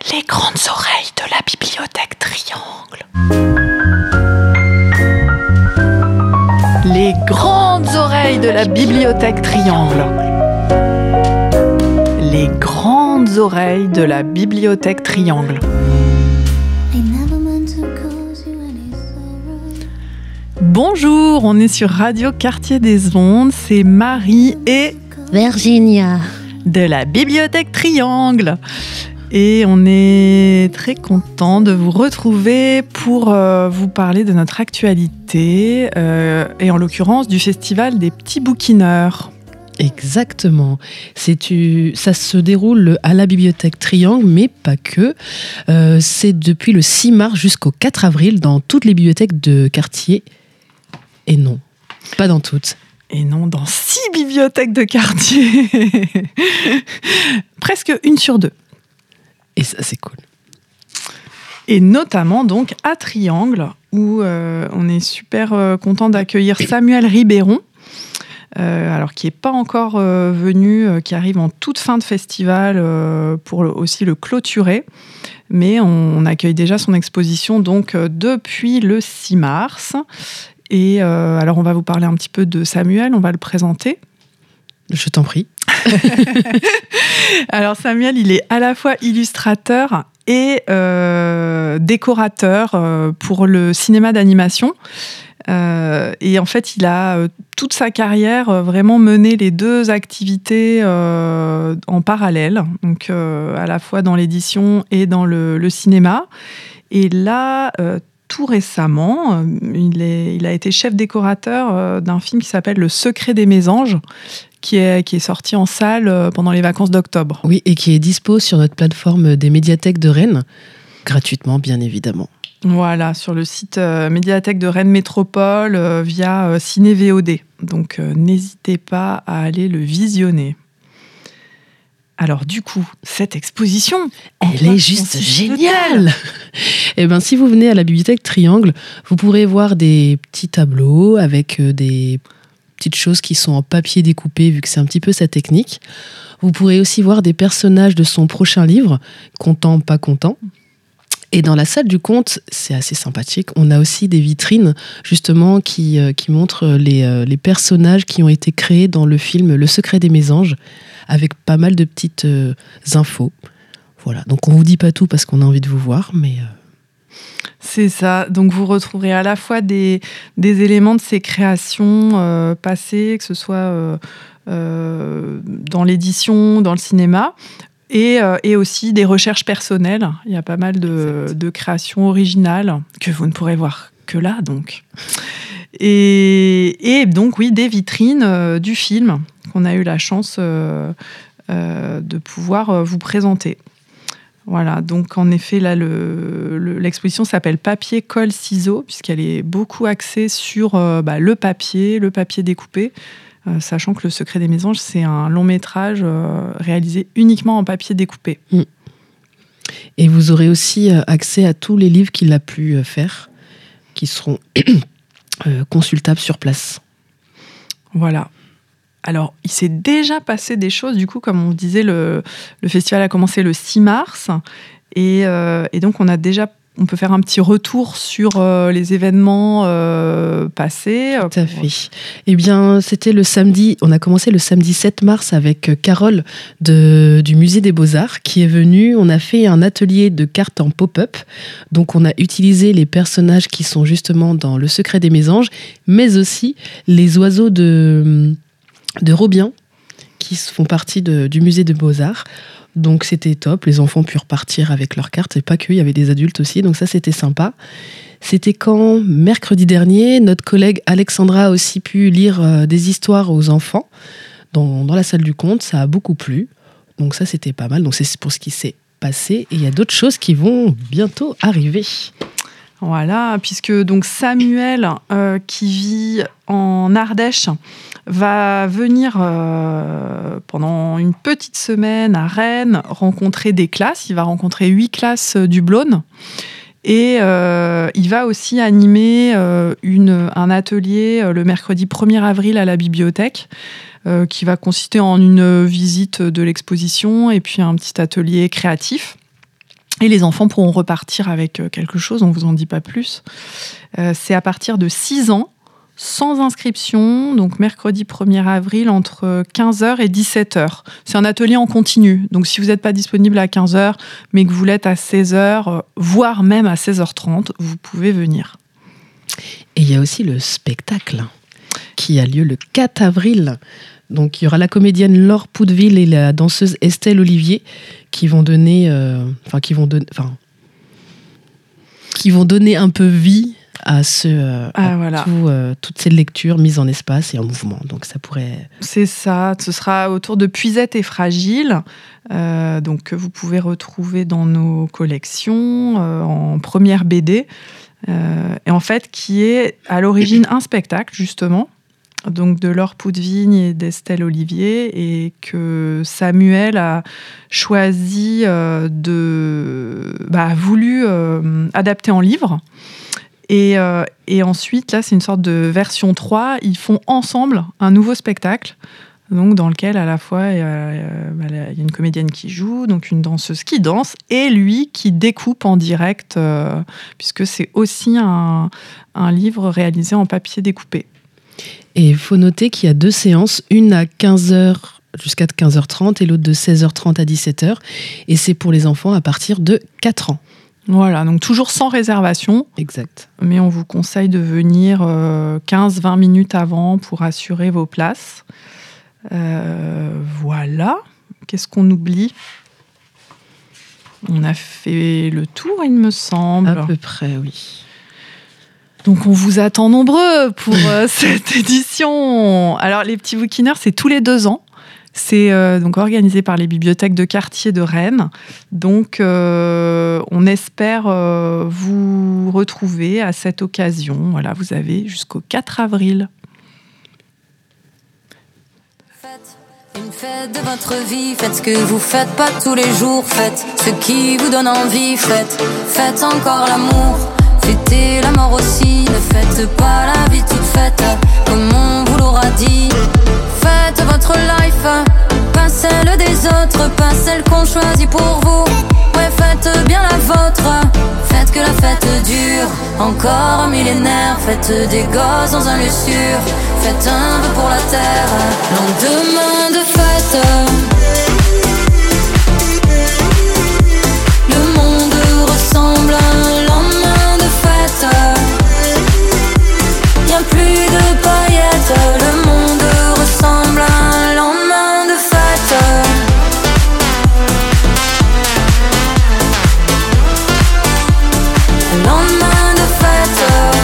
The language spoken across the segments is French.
Les grandes oreilles de la bibliothèque Triangle. Les grandes oreilles de la bibliothèque Triangle. Les grandes oreilles de la bibliothèque Triangle. Bonjour, on est sur Radio Quartier des Ondes, c'est Marie et Virginia de la bibliothèque Triangle. Et on est très content de vous retrouver pour vous parler de notre actualité et en l'occurrence du Festival des petits bouquineurs. Exactement. Ça se déroule à la bibliothèque Triangle, mais pas que. C'est depuis le 6 mars jusqu'au 4 avril dans toutes les bibliothèques de quartier. Et non, pas dans toutes. Et non, dans 6 bibliothèques de quartier. Presque 1 sur 2. Et ça, c'est cool. Et notamment donc à Triangle, où on est super content d'accueillir Samuel Ribéron, alors qui n'est pas encore venu, qui arrive en toute fin de festival pour aussi le clôturer. Mais on accueille déjà son exposition donc depuis le 6 mars. Et alors on va vous parler un petit peu de Samuel, on va le présenter. Je t'en prie. Alors Samuel, il est à la fois illustrateur et décorateur pour le cinéma d'animation. Et en fait, il a toute sa carrière vraiment mené les 2 activités en parallèle, donc à la fois dans l'édition et dans le cinéma. Et là, tout récemment, il a été chef décorateur d'un film qui s'appelle Le Secret des Mésanges, qui est sorti en salle pendant les vacances d'octobre. Oui, et qui est dispo sur notre plateforme des médiathèques de Rennes, gratuitement bien évidemment. Voilà, sur le site médiathèque de Rennes Métropole via Ciné VOD. Donc n'hésitez pas à aller le visionner. Alors du coup, cette exposition, elle est juste géniale. Et ben, si vous venez à la bibliothèque Triangle, vous pourrez voir des petits tableaux avec des petites choses qui sont en papier découpé, vu que c'est un petit peu sa technique. Vous pourrez aussi voir des personnages de son prochain livre, Content, pas content. Et dans la salle du conte, c'est assez sympathique, on a aussi des vitrines justement qui montrent les personnages qui ont été créés dans le film Le Secret des Mésanges, avec pas mal de petites infos. Voilà, donc on ne vous dit pas tout parce qu'on a envie de vous voir, mais... C'est ça, donc vous retrouverez à la fois des éléments de ses créations passées, que ce soit dans l'édition, dans le cinéma, et aussi des recherches personnelles. Il y a pas mal de créations originales que vous ne pourrez voir que là, donc. Et donc, oui, des vitrines du film qu'on a eu la chance de pouvoir vous présenter. Voilà, donc en effet, là, l'exposition s'appelle Papier, colle, ciseaux, puisqu'elle est beaucoup axée sur le papier découpé, sachant que Le Secret des Mésanges, c'est un long métrage réalisé uniquement en papier découpé. Et vous aurez aussi accès à tous les livres qu'il a pu faire, qui seront consultables sur place. Voilà. Alors, il s'est déjà passé des choses, du coup, comme on disait, le festival a commencé le 6 mars, et donc on peut faire un petit retour sur les événements passés. Tout à fait. Eh bien, c'était le samedi, on a commencé le samedi 7 mars avec Carole du Musée des Beaux-Arts qui est venue. On a fait un atelier de cartes en pop-up. Donc, on a utilisé les personnages qui sont justement dans Le Secret des Mésanges, mais aussi les oiseaux de Robian qui font partie du Musée des Beaux-Arts. Donc c'était top, les enfants purent partir avec leurs cartes, et pas que, il y avait des adultes aussi, donc ça c'était sympa. C'était quand, mercredi dernier, notre collègue Alexandra a aussi pu lire des histoires aux enfants dans la salle du conte, ça a beaucoup plu, donc ça c'était pas mal, donc c'est pour ce qui s'est passé, et il y a d'autres choses qui vont bientôt arriver. Voilà, puisque donc Samuel, qui vit en Ardèche, va venir pendant une petite semaine à Rennes rencontrer des classes. Il va rencontrer 8 classes du Blône. Et il va aussi animer un atelier le mercredi 1er avril à la bibliothèque, qui va consister en une visite de l'exposition et puis un petit atelier créatif. Et les enfants pourront repartir avec quelque chose, on ne vous en dit pas plus. C'est à partir de 6 ans, sans inscription, donc mercredi 1er avril entre 15h et 17h. C'est un atelier en continu, donc si vous n'êtes pas disponible à 15h, mais que vous l'êtes à 16h, voire même à 16h30, vous pouvez venir. Et il y a aussi le spectacle qui a lieu le 4 avril. Donc il y aura la comédienne Laure Poudeville et la danseuse Estelle Olivier qui vont donner un peu vie à toutes ces lectures mises en espace et en mouvement. Donc ça pourrait... C'est ça, ce sera autour de Puisette et Fragile, donc que vous pouvez retrouver dans nos collections en première BD, et en fait qui est à l'origine un spectacle justement, donc de Laure Poudeville et d'Estelle Olivier, et que Samuel a choisi voulu adapter en livre. Et ensuite, là, c'est une sorte de version 3. Ils font ensemble un nouveau spectacle, donc dans lequel, à la fois, il y a une comédienne qui joue, donc une danseuse qui danse, et lui qui découpe en direct, puisque c'est aussi un livre réalisé en papier découpé. Et il faut noter qu'il y a 2 séances, une à 15h jusqu'à 15h30 et l'autre de 16h30 à 17h. Et c'est pour les enfants à partir de 4 ans. Voilà, donc toujours sans réservation. Exact. Mais on vous conseille de venir 15-20 minutes avant pour assurer vos places. Voilà. Qu'est-ce qu'on oublie ? On a fait le tour, il me semble. À peu près, oui. Donc on vous attend nombreux pour cette édition. Alors les petits bouquineurs, c'est tous les 2 ans. C'est donc organisé par les bibliothèques de quartier de Rennes. Donc on espère vous retrouver à cette occasion. Voilà, vous avez jusqu'au 4 avril. Faites une fête de votre vie, faites ce que vous faites pas tous les jours, faites ce qui vous donne envie, faites encore l'amour. Fêtez la mort aussi, ne faites pas la vie toute faite, comme on vous l'aura dit. Faites votre life, pas celle des autres, pas celle qu'on choisit pour vous. Ouais, faites bien la vôtre, faites que la fête dure encore un millénaire. Faites des gosses dans un lieu sûr, faites un vœu pour la terre. Lendemain de fête, le monde ressemble à un lendemain de fête. Y'a plus de paillettes, le monde ressemble à un lendemain de fête. Un lendemain de fête.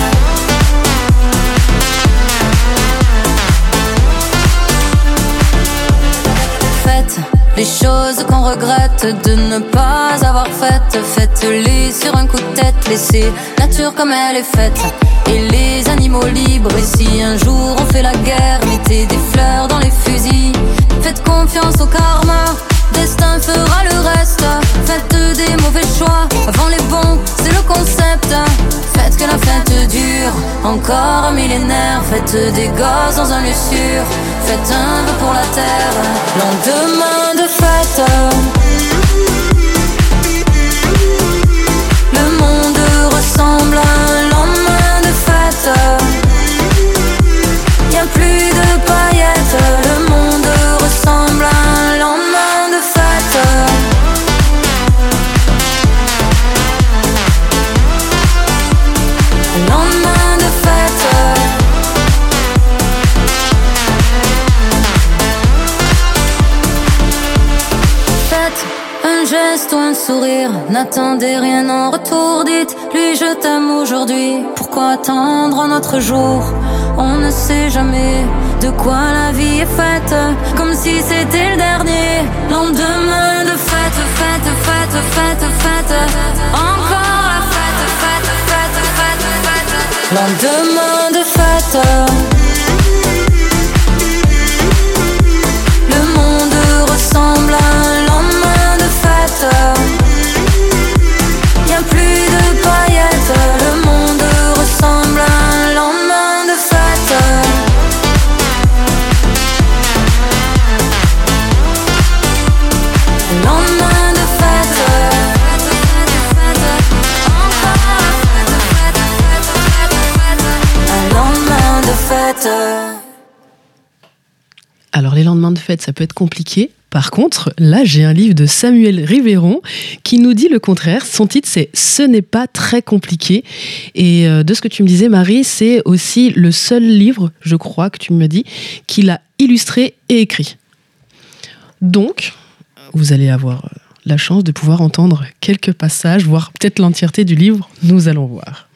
Faites les choses qu'on regrette de ne pas avoir faites. Faites-les sur un coup de tête, laissez nature comme elle est faite. Et les animaux libres, et si un jour on fait la guerre, mettez des fleurs dans les fusils. Faites confiance au karma, destin fera le reste. Faites des mauvais choix, avant les bons, c'est le concept. Faites que la fête dure encore un millénaire. Faites des gosses dans un lieu sûr, faites un vœu pour la terre. Lendemain de fête, le monde ressemble à un lendemain de fête. Y'a plus de paillettes, le monde ressemble à un lendemain de fête. Un lendemain de fête. Faites un geste ou un sourire, n'attendez rien en retour. Dites-lui je t'aime aujourd'hui, pourquoi attendre un autre jour? On ne sait jamais de quoi la vie est faite, comme si c'était le dernier. Lendemain de fête, fête, fête, fête, fête. Encore la fête, fête, fête, fête, fête. Lendemain de fête. Le monde ressemble à un lendemain de fête. Y'a plus de paillettes, le monde ressemble à un lendemain de fête. Un lendemain de fête. lendemain de fête, ça peut être compliqué. Par contre, là, j'ai un livre de Samuel Riveyron qui nous dit le contraire. Son titre, c'est « Ce n'est pas très compliqué ». Et de ce que tu me disais, Marie, c'est aussi le seul livre, je crois que tu me dis, qu'il a illustré et écrit. Donc, vous allez avoir la chance de pouvoir entendre quelques passages, voire peut-être l'entièreté du livre. Nous allons voir.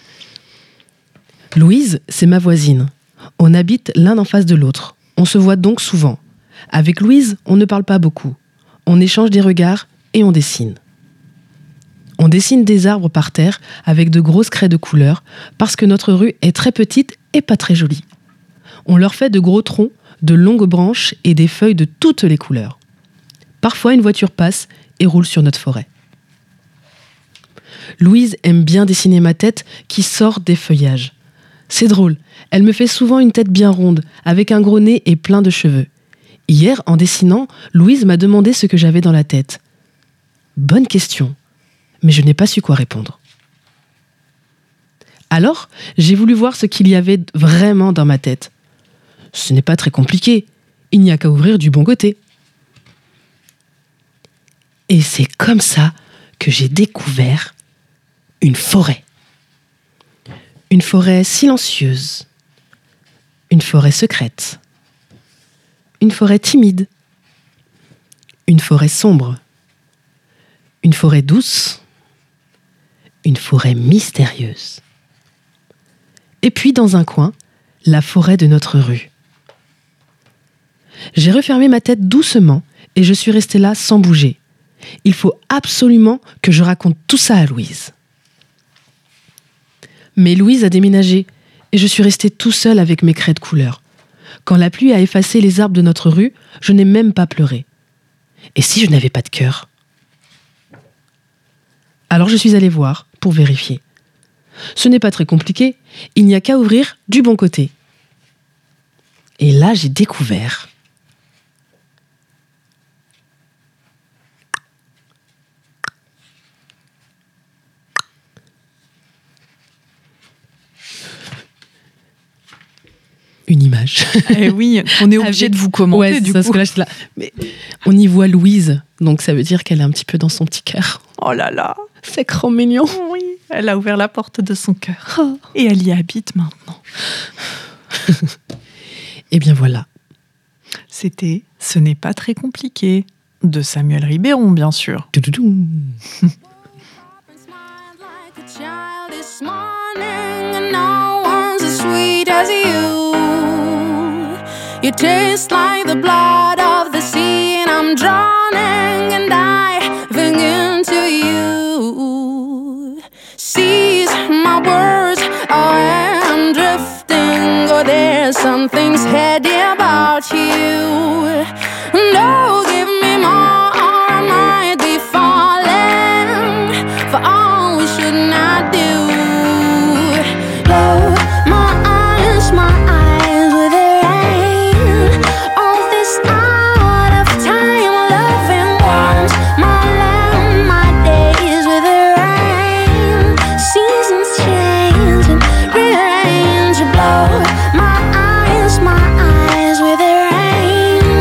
Louise, c'est ma voisine. On habite l'un en face de l'autre. On se voit donc souvent. Avec Louise, on ne parle pas beaucoup. On échange des regards et on dessine. On dessine des arbres par terre avec de grosses craies de couleur parce que notre rue est très petite et pas très jolie. On leur fait de gros troncs, de longues branches et des feuilles de toutes les couleurs. Parfois, une voiture passe et roule sur notre forêt. Louise aime bien dessiner ma tête qui sort des feuillages. C'est drôle, elle me fait souvent une tête bien ronde, avec un gros nez et plein de cheveux. Hier, en dessinant, Louise m'a demandé ce que j'avais dans la tête. Bonne question, mais je n'ai pas su quoi répondre. Alors, j'ai voulu voir ce qu'il y avait vraiment dans ma tête. Ce n'est pas très compliqué, il n'y a qu'à ouvrir du bon côté. Et c'est comme ça que j'ai découvert une forêt. Une forêt silencieuse, une forêt secrète, une forêt timide, une forêt sombre, une forêt douce, une forêt mystérieuse. Et puis dans un coin, la forêt de notre rue. J'ai refermé ma tête doucement et je suis restée là sans bouger. Il faut absolument que je raconte tout ça à Louise. Mais Louise a déménagé et je suis restée tout seul avec mes craies de couleur. Quand la pluie a effacé les arbres de notre rue, je n'ai même pas pleuré. Et si je n'avais pas de cœur ? Alors je suis allée voir pour vérifier. Ce n'est pas très compliqué, il n'y a qu'à ouvrir du bon côté. Et là, j'ai découvert une image. Eh oui, on est obligé de vous commenter, ouais, du ça, coup. Là, là. Mais on y voit Louise, donc ça veut dire qu'elle est un petit peu dans son petit cœur. Oh là là, c'est grand mignon. oui, elle a ouvert la porte de son cœur. Oh. Et elle y habite maintenant. Et bien voilà. C'était « Ce n'est pas très compliqué » de Samuel Riveyron, bien sûr. As you, you taste like the blood of the sea, and I'm drowning and diving into you. Seize my words, I am drifting. Oh, there's some things heady about you. No, give me more, or I might be falling for all we should not do. Love. My eyes with the rain of this out of time loving ones. My land, my days with the rain. Seasons change and rearrange. Blow my eyes with the rain.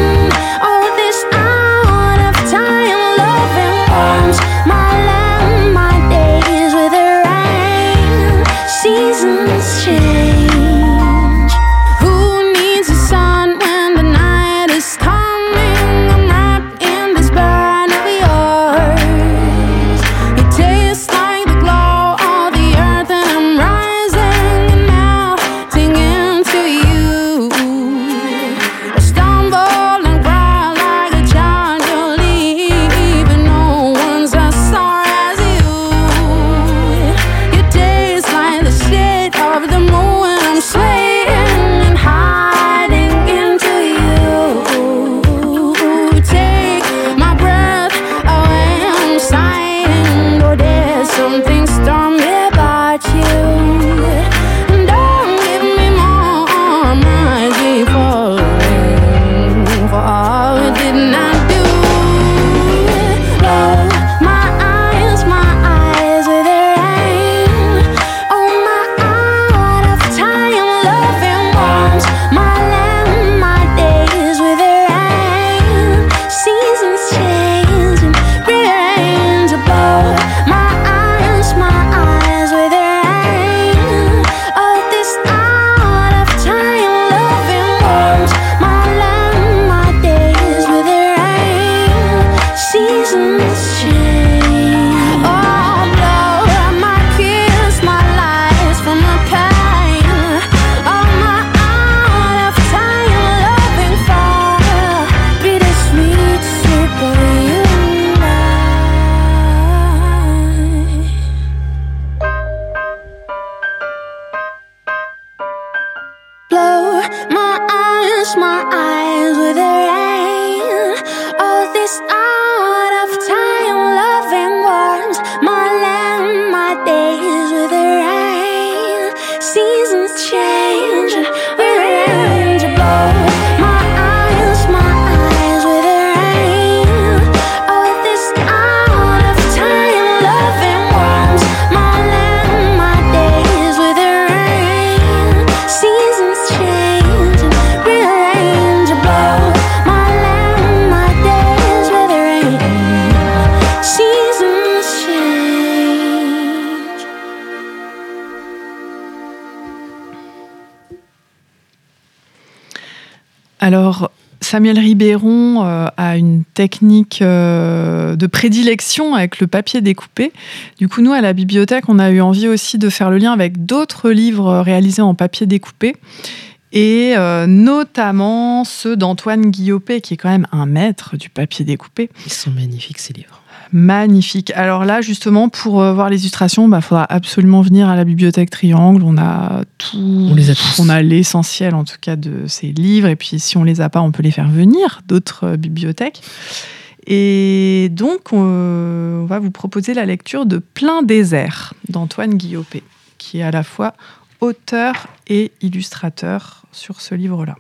Alors, Samuel Ribéron a une technique de prédilection avec le papier découpé. Du coup, nous, à la bibliothèque, on a eu envie aussi de faire le lien avec d'autres livres réalisés en papier découpé, et notamment ceux d'Antoine Guillopé, qui est quand même un maître du papier découpé. Ils sont magnifiques, ces livres. Magnifique. Alors là, justement, pour voir les illustrations, faudra absolument venir à la bibliothèque Triangle. On a tout. On les a tous. On a l'essentiel, en tout cas, de ces livres. Et puis, si on les a pas, on peut les faire venir d'autres bibliothèques. Et donc, on va vous proposer la lecture de Plein désert d'Antoine Guillopé, qui est à la fois auteur et illustrateur sur ce livre-là.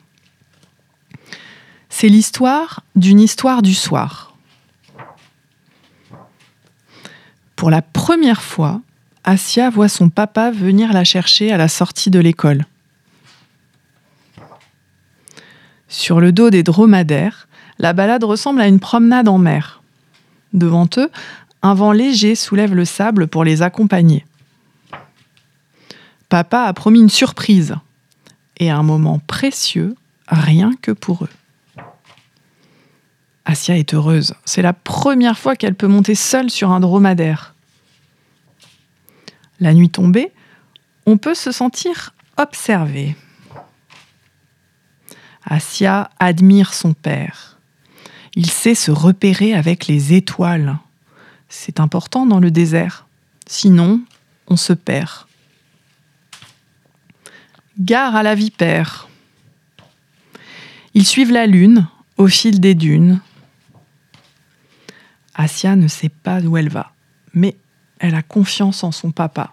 C'est l'histoire d'une histoire du soir. Pour la première fois, Assia voit son papa venir la chercher à la sortie de l'école. Sur le dos des dromadaires, la balade ressemble à une promenade en mer. Devant eux, un vent léger soulève le sable pour les accompagner. Papa a promis une surprise et un moment précieux, rien que pour eux. Assia est heureuse. C'est la première fois qu'elle peut monter seule sur un dromadaire. La nuit tombée, on peut se sentir observé. Assia admire son père. Il sait se repérer avec les étoiles. C'est important dans le désert. Sinon, on se perd. Gare à la vipère. Ils suivent la lune au fil des dunes. Assia ne sait pas où elle va, mais elle a confiance en son papa.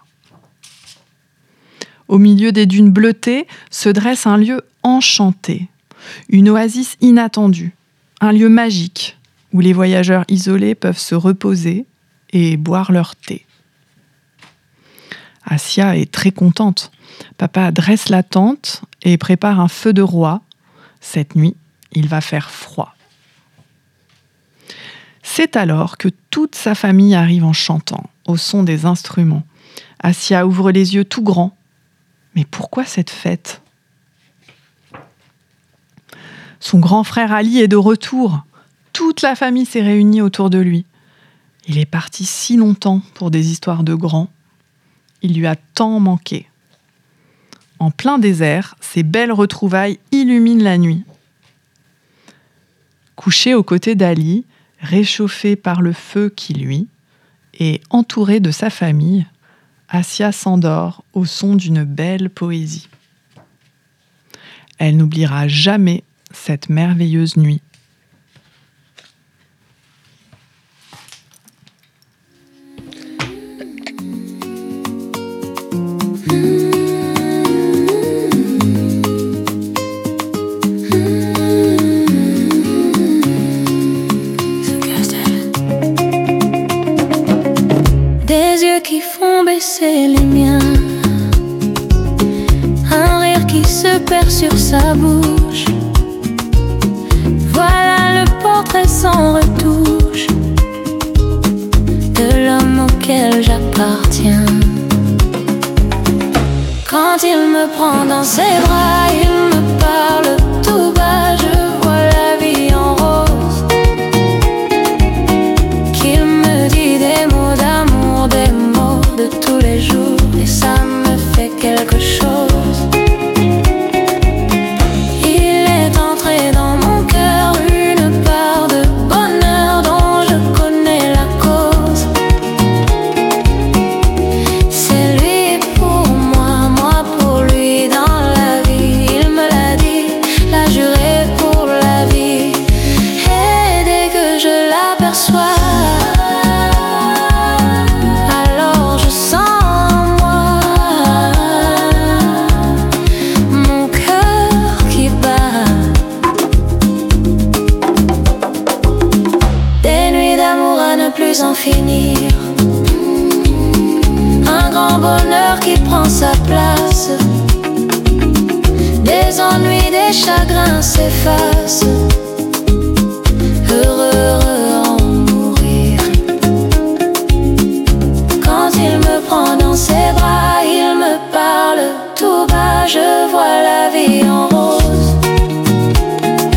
Au milieu des dunes bleutées se dresse un lieu enchanté, une oasis inattendue, un lieu magique où les voyageurs isolés peuvent se reposer et boire leur thé. Assia est très contente. Papa dresse la tente et prépare un feu de roi. Cette nuit, il va faire froid. C'est alors que toute sa famille arrive en chantant, au son des instruments. Assia ouvre les yeux tout grands. Mais pourquoi cette fête ? Son grand frère Ali est de retour. Toute la famille s'est réunie autour de lui. Il est parti si longtemps pour des histoires de grands. Il lui a tant manqué. En plein désert, ces belles retrouvailles illuminent la nuit. Couché aux côtés d'Ali, réchauffé par le feu qui luit, et entouré de sa famille, Assia s'endort au son d'une belle poésie. Elle n'oubliera jamais cette merveilleuse nuit. C'est les miens. Un rire qui se perd sur sa bouche. Voilà le portrait sans retouche de l'homme auquel j'appartiens. Quand il me prend dans ses bras, il me parle tout bas. Je vois la vie en rose. Qu'il me dit des mots d'amour, des mots de tous les jours, et ça me fait quelque chose. Il est entré dans mon cœur une part de bonheur dont je connais la cause. C'est lui pour moi, moi pour lui dans la vie. Il me l'a dit, l'a juré pour la vie. Et dès que je l'aperçois, en finir. Un grand bonheur qui prend sa place. Des ennuis, des chagrins s'effacent. Heureux, heureux en mourir. Quand il me prend dans ses bras, il me parle tout bas. Je vois la vie en rose.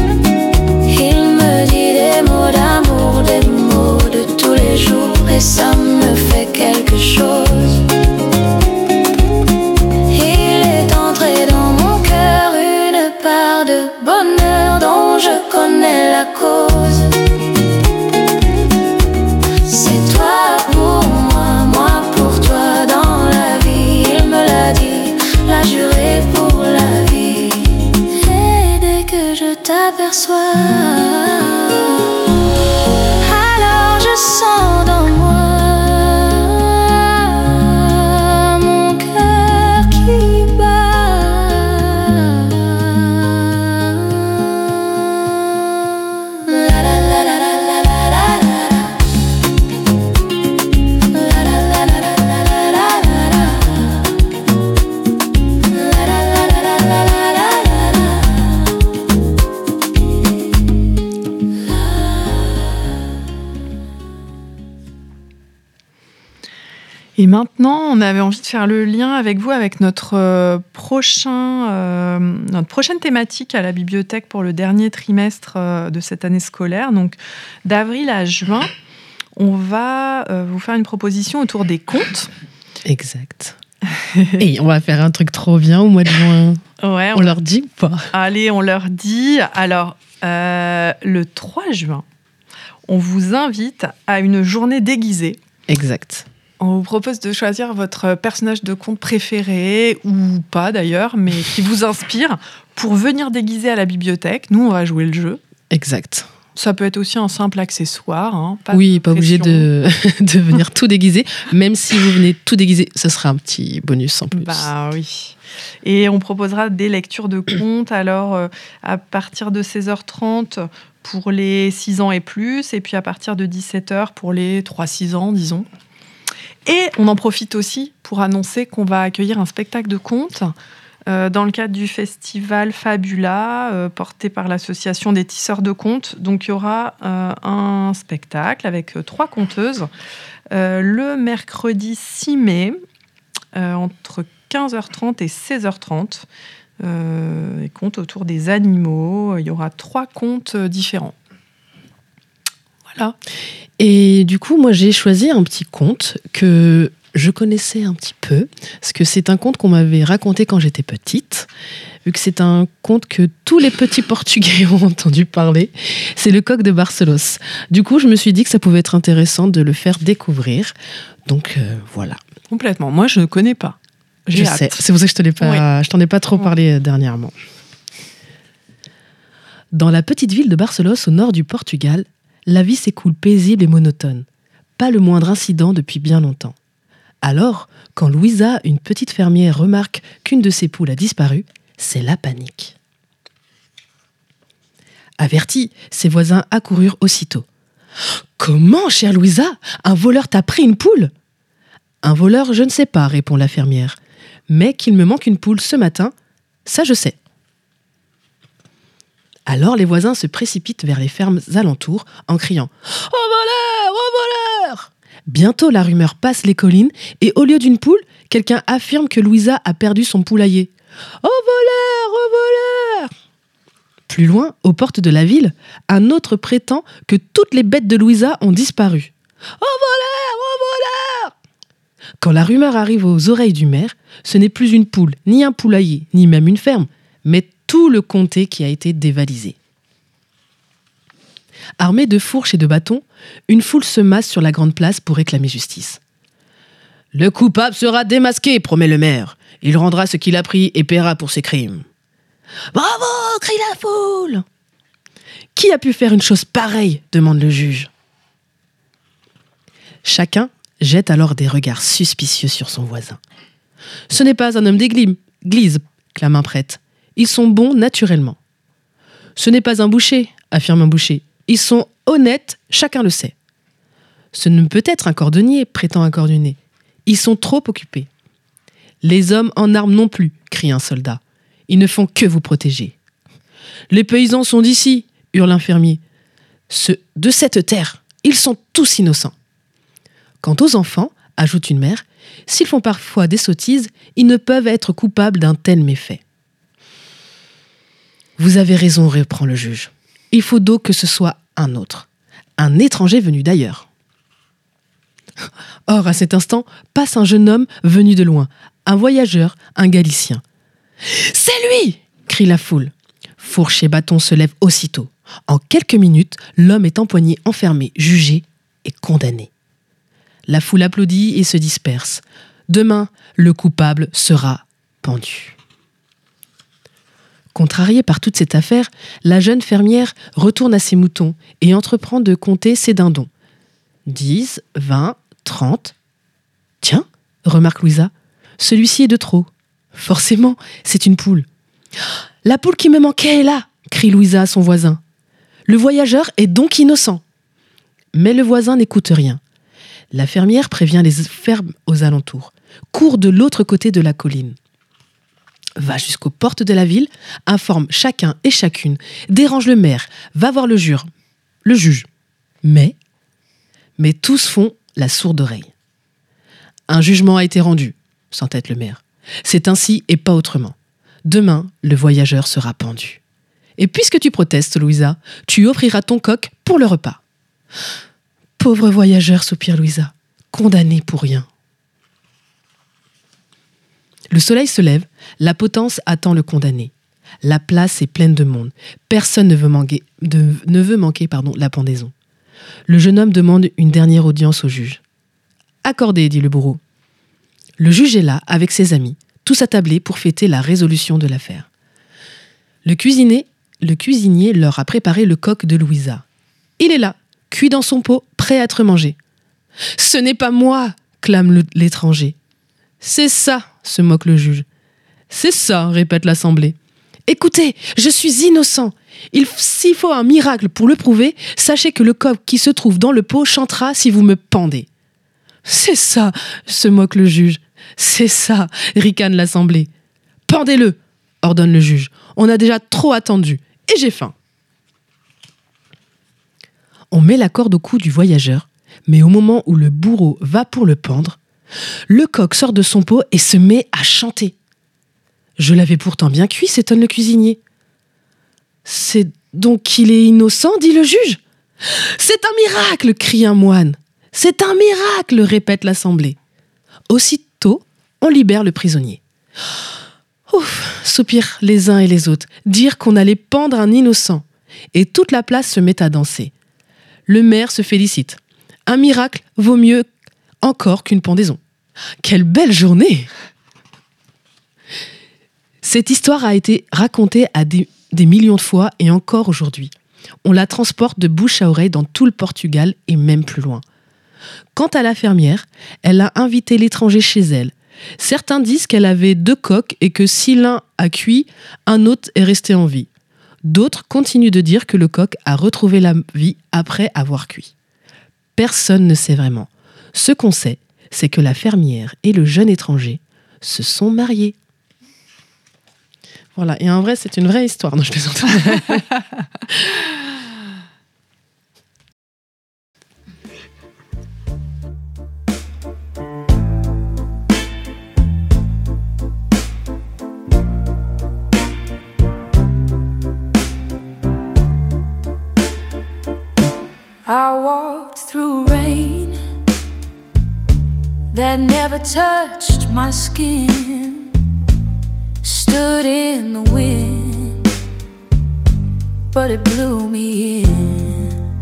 Et maintenant, on avait envie de faire le lien avec vous, avec notre prochaine thématique à la bibliothèque pour le dernier trimestre de cette année scolaire. Donc, d'avril à juin, on va vous faire une proposition autour des contes. Exact. Et on va faire un truc trop bien au mois de juin. Ouais, on leur dit ou pas ? Allez, on leur dit. Alors, le 3 juin, on vous invite à une journée déguisée. Exact. On vous propose de choisir votre personnage de conte préféré, ou pas d'ailleurs, mais qui vous inspire, pour venir déguiser à la bibliothèque. Nous, on va jouer le jeu. Exact. Ça peut être aussi un simple accessoire. Hein, pas obligé de venir tout déguiser. Même si vous venez tout déguiser, ce sera un petit bonus en plus. Bah oui. Et on proposera des lectures de contes, alors à partir de 16h30 pour les 6 ans et plus, et puis à partir de 17h pour les 3-6 ans, disons. Et on en profite aussi pour annoncer qu'on va accueillir un spectacle de contes dans le cadre du festival Fabula, porté par l'association des tisseurs de contes. Donc il y aura un spectacle avec 3 conteuses le mercredi 6 mai, entre 15h30 et 16h30. Les contes autour des animaux. Il y aura 3 contes différents. Voilà. Et du coup, moi, j'ai choisi un petit conte que je connaissais un petit peu, parce que c'est un conte qu'on m'avait raconté quand j'étais petite, vu que c'est un conte que tous les petits Portugais ont entendu parler. C'est Le Coq de Barcelos. Du coup, je me suis dit que ça pouvait être intéressant de le faire découvrir. Donc, voilà. Complètement. Moi, je ne connais pas. Je sais. C'est pour ça que je t'en ai pas trop parlé dernièrement. Dans la petite ville de Barcelos, au nord du Portugal, la vie s'écoule paisible et monotone. Pas le moindre incident depuis bien longtemps. Alors, quand Louisa, une petite fermière, remarque qu'une de ses poules a disparu, c'est la panique. Avertis, ses voisins accoururent aussitôt. « Comment, chère Louisa, un voleur t'a pris une poule ?»« Un voleur, je ne sais pas, répond la fermière. Mais qu'il me manque une poule ce matin, ça je sais. » Alors les voisins se précipitent vers les fermes alentours en criant « Au voleur! Au voleur !» Bientôt la rumeur passe les collines et au lieu d'une poule, quelqu'un affirme que Louisa a perdu son poulailler. « Au voleur! Au voleur !» Plus loin, aux portes de la ville, un autre prétend que toutes les bêtes de Louisa ont disparu. « Au voleur! Au voleur !» Quand la rumeur arrive aux oreilles du maire, ce n'est plus une poule, ni un poulailler, ni même une ferme, mais tout le comté qui a été dévalisé. Armés de fourches et de bâtons, une foule se masse sur la grande place pour réclamer justice. « Le coupable sera démasqué, promet le maire. Il rendra ce qu'il a pris et paiera pour ses crimes. »« Bravo !» crie la foule. « Qui a pu faire une chose pareille ?» demande le juge. Chacun jette alors des regards suspicieux sur son voisin. « Ce n'est pas un homme d'église, clame un prêtre. Ils sont bons naturellement. »« Ce n'est pas un boucher, affirme un boucher. Ils sont honnêtes, chacun le sait. »« Ce ne peut être un cordonnier, prétend un cordonnier. Ils sont trop occupés. »« Les hommes en armes non plus, crie un soldat. Ils ne font que vous protéger. »« Les paysans sont d'ici, hurle un fermier. De cette terre, ils sont tous innocents. » Quant aux enfants, ajoute une mère, s'ils font parfois des sottises, ils ne peuvent être coupables d'un tel méfait. Vous avez raison, reprend le juge. Il faut donc que ce soit un autre, un étranger venu d'ailleurs. Or, à cet instant, passe un jeune homme venu de loin, un voyageur, un Galicien. « C'est lui !» crie la foule. Fourche et bâton se lèvent aussitôt. En quelques minutes, l'homme est empoigné, enfermé, jugé et condamné. La foule applaudit et se disperse. Demain, le coupable sera pendu. Contrariée par toute cette affaire, la jeune fermière retourne à ses moutons et entreprend de compter ses dindons. 10, 20, 30. Tiens, remarque Louisa, celui-ci est de trop. Forcément, c'est une poule. La poule qui me manquait est là, crie Louisa à son voisin. Le voyageur est donc innocent. Mais le voisin n'écoute rien. La fermière prévient les fermes aux alentours. Court de l'autre côté de la colline. Va jusqu'aux portes de la ville, informe chacun et chacune, dérange le maire, va voir le juge. Mais tous font la sourde oreille. Un jugement a été rendu, s'entête le maire. C'est ainsi et pas autrement. Demain, le voyageur sera pendu. Et puisque tu protestes, Louisa, tu offriras ton coq pour le repas. Pauvre voyageur, soupire Louisa, condamné pour rien. Le soleil se lève, la potence attend le condamné. La place est pleine de monde. Personne ne veut manquer la pendaison. Le jeune homme demande une dernière audience au juge. « Accordé, dit le bourreau. » Le juge est là, avec ses amis, tous attablés pour fêter la résolution de l'affaire. Le cuisinier leur a préparé le coq de Louisa. Il est là, cuit dans son pot, prêt à être mangé. « Ce n'est pas moi !» clame l'étranger. « C'est ça !» se moque le juge. « C'est ça !» répète l'assemblée. « Écoutez, je suis innocent. S'il faut un miracle pour le prouver, sachez que le coq qui se trouve dans le pot chantera si vous me pendez. »« C'est ça !» se moque le juge. « C'est ça !» ricane l'assemblée. « Pendez-le !» ordonne le juge. « On a déjà trop attendu et j'ai faim. » On met la corde au cou du voyageur, mais au moment où le bourreau va pour le pendre, le coq sort de son pot et se met à chanter. « Je l'avais pourtant bien cuit, s'étonne le cuisinier. »« C'est donc qu'il est innocent, dit le juge. »« C'est un miracle, crie un moine. »« C'est un miracle, répète l'assemblée. » Aussitôt, on libère le prisonnier. « Ouf !» soupirent les uns et les autres, dire qu'on allait pendre un innocent. Et toute la place se met à danser. Le maire se félicite. Un miracle vaut mieux encore qu'une pendaison. Quelle belle journée! Cette histoire a été racontée à des millions de fois et encore aujourd'hui. On la transporte de bouche à oreille dans tout le Portugal et même plus loin. Quant à la fermière, elle a invité l'étranger chez elle. Certains disent qu'elle avait 2 coqs et que si l'un a cuit, un autre est resté en vie. D'autres continuent de dire que le coq a retrouvé la vie après avoir cuit. Personne ne sait vraiment. Ce qu'on sait, c'est que la fermière et le jeune étranger se sont mariés. Voilà, et en vrai, c'est une vraie histoire. Non, je plaisante. I walked through rain that never touched my skin. Stood in the wind, but it blew me in.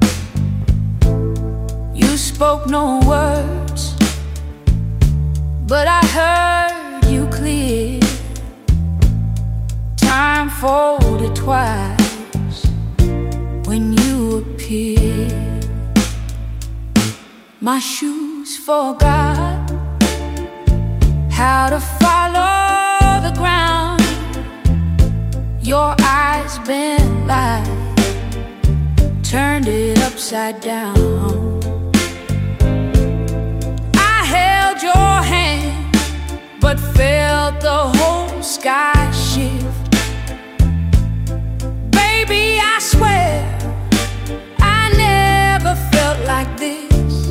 You spoke no words, but I heard you clear. Time folded twice when you appeared. My shoes forgot how to follow the ground. Your eyes bent like turned it upside down. I held your hand, but felt the whole sky shift. Baby, I swear I never felt like this.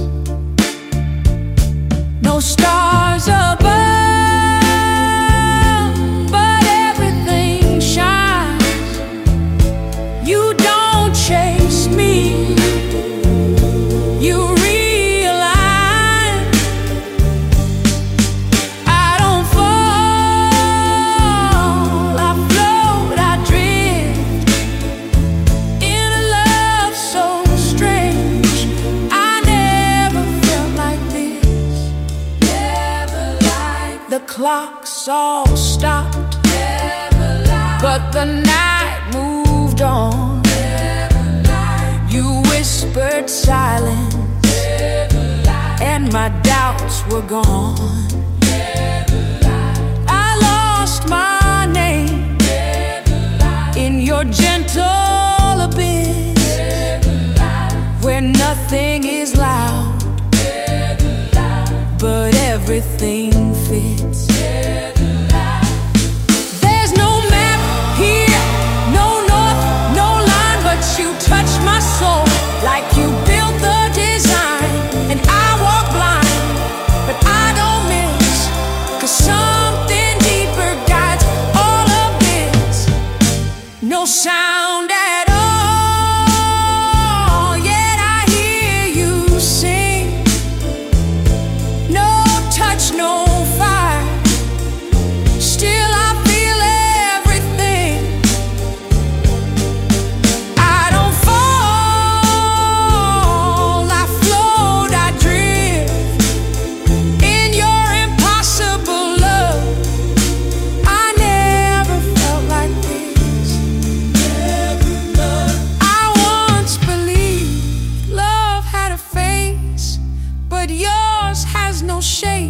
No stars above, but everything shines. You don't chase me, you realize I don't fall, I float, I drift in a love so strange. I never felt like this, never like. The clocks all stopped, never like. But the night moved on, never like. You whispered silence, never like. And my doubts were gone, never like. I lost my name, never like. In your gentle abyss, never like. Where nothing is loud, never like. But everything fits, never like. There's no map here, no north, no line, but you touch my soul like you built the design. And I walk blind, but I don't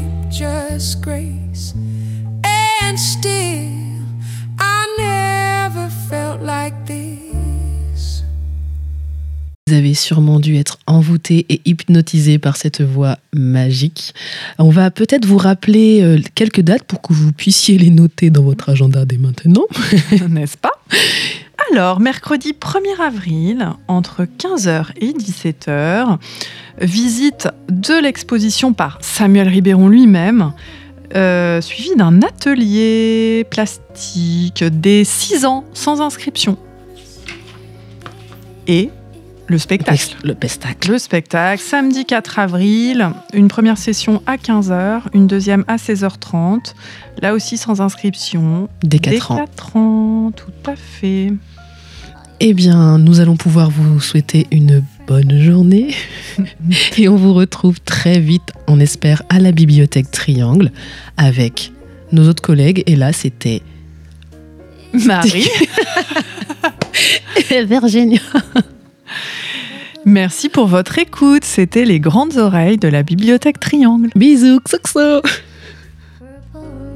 just grace. And still, I never felt like this. Vous avez sûrement dû être envoûté et hypnotisé par cette voix magique. On va peut-être vous rappeler quelques dates pour que vous puissiez les noter dans votre agenda dès maintenant. N'est-ce pas ? Alors, mercredi 1er avril, entre 15h et 17h, visite de l'exposition par Samuel Ribéron lui-même, suivi d'un atelier plastique des 6 ans sans inscription. Et le spectacle. Le spectacle, samedi 4 avril, une première session à 15h, une deuxième à 16h30, là aussi sans inscription. Dès 4 ans. 4 ans, tout à fait. Eh bien, nous allons pouvoir vous souhaiter une bonne journée et on vous retrouve très vite, on espère, à la Bibliothèque Triangle avec nos autres collègues. Et là, c'était Marie et Virginia. Merci pour votre écoute. C'était Les Grandes Oreilles de la Bibliothèque Triangle. Bisous, xoxo. Purple